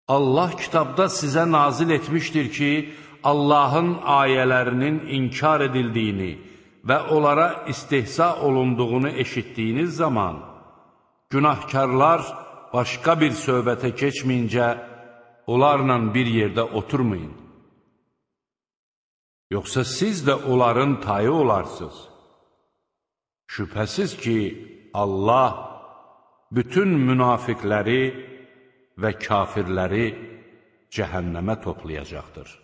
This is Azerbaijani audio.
Allah kitabda sizə nazil etmişdir ki, Allahın ayələrinin inkar edildiyini və onlara istehza olunduğunu eşitdiyiniz zaman, günahkarlar başqa bir söhbətə keçməyincə, onlarla bir yerdə oturmayın. Yoxsa siz də onların tayı olarsınız. Şübhəsiz ki, Allah bütün münafiqləri və kafirləri cəhənnəmə toplayacaqdır.